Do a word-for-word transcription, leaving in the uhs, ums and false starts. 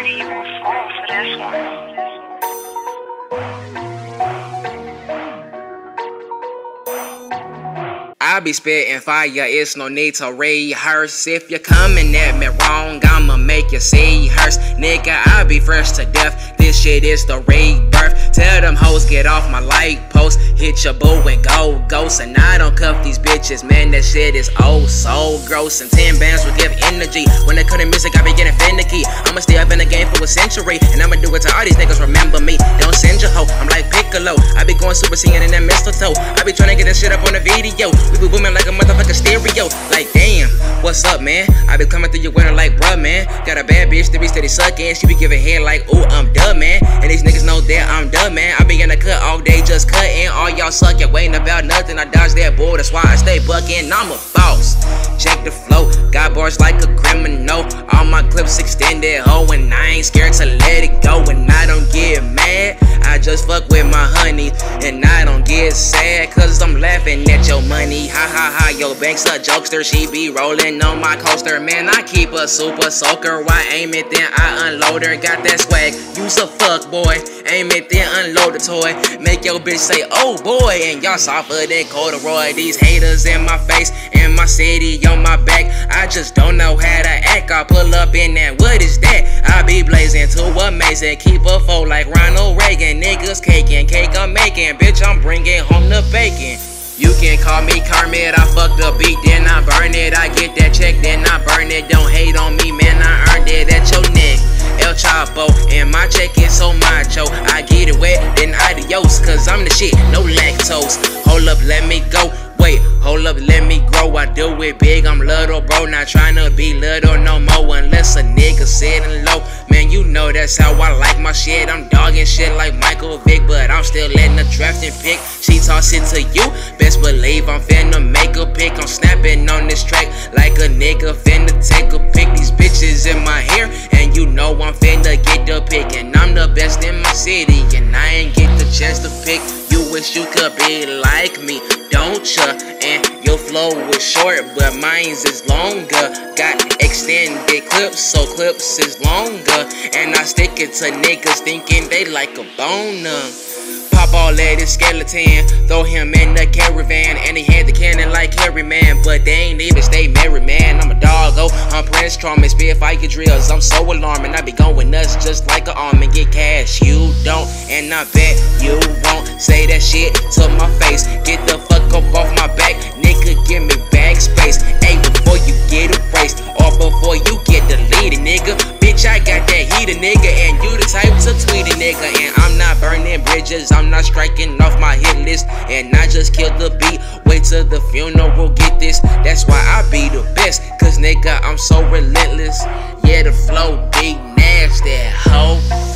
already, you gon' fall for this one. I be spitting fire, it's no need to rehearse. If you're coming at me wrong, I'ma make you see hearse. Nigga, I be fresh to death, this shit is the rebirth. Tell them hoes get off my light post, hit your boo and go ghost. And I don't cuff these bitches, man, that shit is oh so gross. And ten bands will give energy, when they cut in music I be getting finicky. I'ma stay up in the game for a century, and I'ma do it to all these niggas, remember me. Don't send your hoe, I'm like Piccolo, I be going super saiyan in that mistletoe. I be trying to get that shit up on the video, we be booming like a motherfucking stereo. Like damn, what's up man, I be coming through your winter like bruh man. Got a bad bitch that be steady sucking, she be giving head like ooh I'm done man. And these niggas know that I'm done man, I be in the cut all day just cutting. All y'all suckin', waiting about nothing, I dodge that bull, that's why I stay bucking. I'm a boss, check the flow, got bars like a criminal. All my clips extended, ho, and I ain't scared to let it go. And I don't get mad, I just fuck with my honey. And I don't get sad, cause I'm laughing at your money. Ha ha ha, yo, Banks a jokester, she be rolling on my coaster. Man, I keep a super soaker, I aim it then I unload her. Got that swag, use a fuck boy, aim it then unload the toy. Make your bitch say oh boy, and y'all softer than corduroy. These haters in my face, in my city, on my back, I just don't know how to act. I pull up in that, what is that? I be blazing too amazing, keep a foe like Ronald Reagan. Niggas caking, cake I'm making, bitch I'm bringing home the bacon. You can call me Kermit, I fuck the beat, then I burn it. I get that check, then I burn it. Don't hate on me, man, I earned it at your neck. El Chapo, and my check is so macho. I get it wet, then adios, cause I'm the shit, no lactose. Hold up, let me go. Wait, hold up, let me grow. I do it big, I'm little bro, not tryna be little no more. Unless a nigga sitting low, man, you know that's how I like my shit. I'm dogging shit like Michael Vick, but I'm still letting the drafting pick. She toss it to you, best believe I'm finna make a pick. I'm snapping on this track like a nigga finna take a pic. These bitches in my hair, and you know I'm finna get the pick. And I'm the best in my city, and I ain't get the chance to pick. You wish you could be like me, don't ya? And your flow was short, but mine's is longer. Got extended clips, so clips is longer. And I stick it to niggas thinking they like a boner. Pop all at his skeleton, throw him in the caravan. And he had the cannon like Harry man, but they ain't even stay married man. I'm a doggo, I'm Prince Charming, spit fire drills, I'm so alarming. I be going nuts just like an arm and get cash. You don't, and I bet you won't say that shit to my face. Get the fuck up off my back, nigga, give me back space. Hey, before you get erased, or before you get deleted, nigga. Bitch, I got that heater, nigga, and you the type to tweet it, nigga. And I'm not burning bridges, I'm not striking off my hit list. And I just killed the beat, wait till the funeral, get this. That's why I be the best, cause nigga, I'm so relentless. Yeah, the flow big nasty, ho.